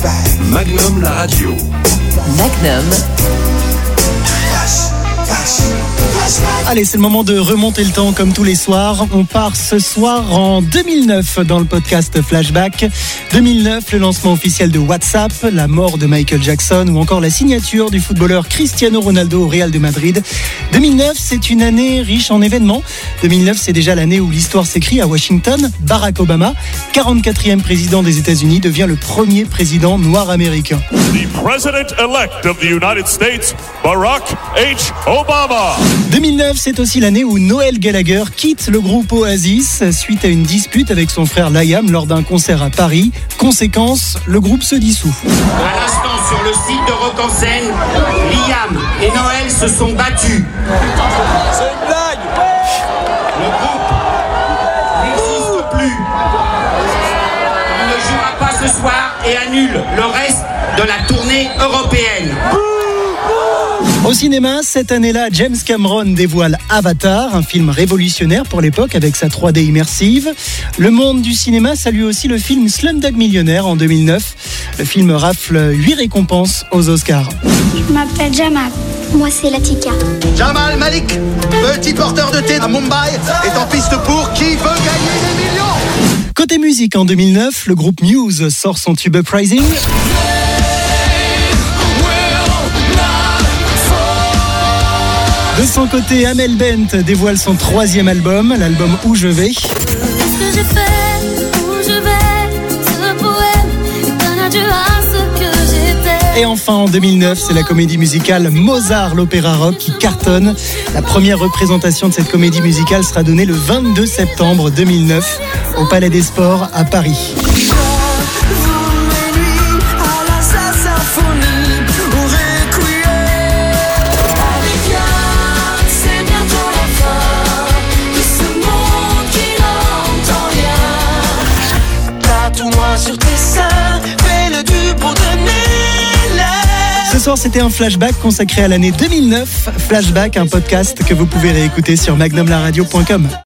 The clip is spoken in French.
Magnum la radio. Magnum. Allez, c'est le moment de remonter le temps comme tous les soirs. On part ce soir en 2009 dans le podcast Flashback. 2009, le lancement officiel de WhatsApp, la mort de Michael Jackson ou encore la signature du footballeur Cristiano Ronaldo au Real de Madrid. 2009, c'est une année riche en événements. 2009, c'est déjà l'année où l'histoire s'écrit à Washington. Barack Obama, 44e président des États-Unis, devient le premier président noir américain. The President-elect of the United States, Barack H. Obama. 2009, c'est aussi l'année où Noel Gallagher quitte le groupe Oasis suite à une dispute avec son frère Liam lors d'un concert à Paris. Conséquence, le groupe se dissout. À l'instant, sur le site de Rock en Seine, Liam et Noël se sont battus. C'est une blague. Le groupe n'existe plus. Il ne jouera pas ce soir et annule le reste de la tournée européenne. Au cinéma, cette année-là, James Cameron dévoile Avatar, un film révolutionnaire pour l'époque avec sa 3D immersive. Le monde du cinéma salue aussi le film Slumdog Millionnaire en 2009. Le film rafle 8 récompenses aux Oscars. Je m'appelle Jamal. Moi, c'est Latika. Jamal Malik, petit porteur de thé à Mumbai, est en piste pour qui veut gagner des millions. Côté musique, en 2009, le groupe Muse sort son tube Uprising. De son côté, Amel Bent dévoile son 3e album, l'album Où je vais. Et enfin, en 2009, c'est la comédie musicale Mozart, l'opéra rock qui cartonne. La première représentation de cette comédie musicale sera donnée le 22 septembre 2009 au Palais des Sports à Paris. Ce soir, c'était un flashback consacré à l'année 2009. Flashback, un podcast que vous pouvez réécouter sur magnumlaradio.com.